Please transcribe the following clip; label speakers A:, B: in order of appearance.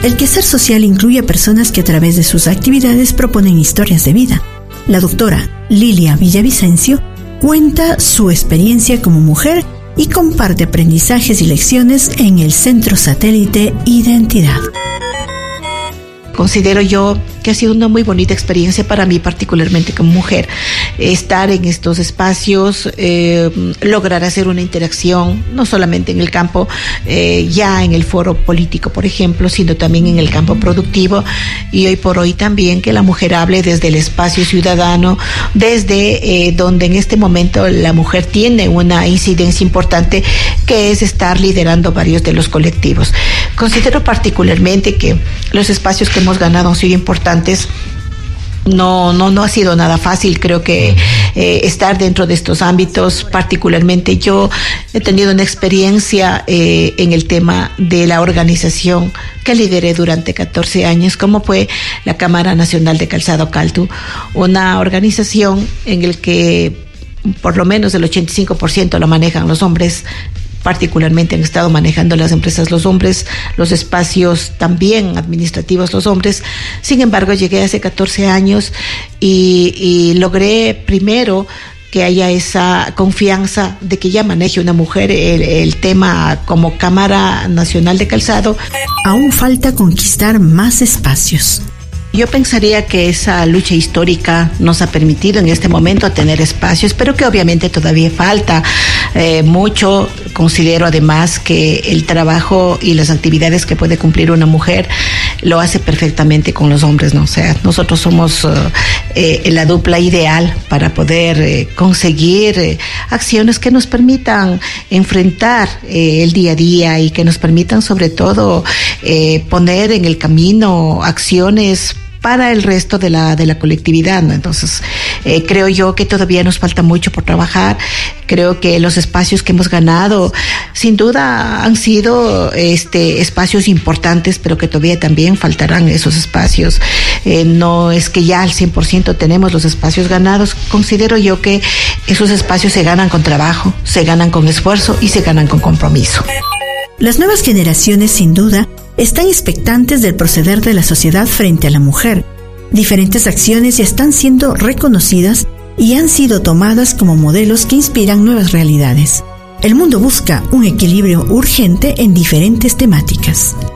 A: El quehacer social incluye a personas que a través de sus actividades proponen historias de vida. La doctora Lilia Villavicencio cuenta su experiencia como mujer y comparte aprendizajes y lecciones en el Centro Satélite Identidad.
B: Considero yo que ha sido una muy bonita experiencia para mí, particularmente como mujer, estar en estos espacios, lograr hacer una interacción, no solamente en el campo, ya en el foro político, por ejemplo, sino también en el campo productivo, y hoy por hoy también que la mujer hable desde el espacio ciudadano, desde donde en este momento la mujer tiene una incidencia importante, que es estar liderando varios de los colectivos. Considero particularmente que los espacios que hemos ganado han sido importantes. No ha sido nada fácil. Creo que estar dentro de estos ámbitos, particularmente yo he tenido una experiencia en el tema de la organización que lideré durante 14 años, como fue la Cámara Nacional de Calzado Caltu, una organización en el que por lo menos el 85% lo manejan los hombres. Particularmente han estado manejando las empresas los hombres, los espacios también administrativos los hombres. Sin embargo, llegué hace 14 años y logré primero que haya esa confianza de que ya maneje una mujer el tema como Cámara Nacional de Calzado.
A: Aún falta conquistar más espacios.
B: Yo pensaría que esa lucha histórica nos ha permitido en este momento tener espacios, pero que obviamente todavía falta mucho. Considero además que el trabajo y las actividades que puede cumplir una mujer lo hace perfectamente con los hombres, ¿no? O sea, nosotros somos la dupla ideal para poder conseguir acciones que nos permitan enfrentar el día a día y que nos permitan sobre todo poner en el camino acciones para el resto de la colectividad, ¿no? Entonces, creo yo que todavía nos falta mucho por trabajar. Creo que los espacios que hemos ganado, sin duda, han sido espacios importantes, pero que todavía también faltarán esos espacios. No es que ya al 100% tenemos los espacios ganados. Considero yo que esos espacios se ganan con trabajo, se ganan con esfuerzo y se ganan con compromiso.
A: Las nuevas generaciones, sin duda, están expectantes del proceder de la sociedad frente a la mujer. Diferentes acciones ya están siendo reconocidas y han sido tomadas como modelos que inspiran nuevas realidades. El mundo busca un equilibrio urgente en diferentes temáticas.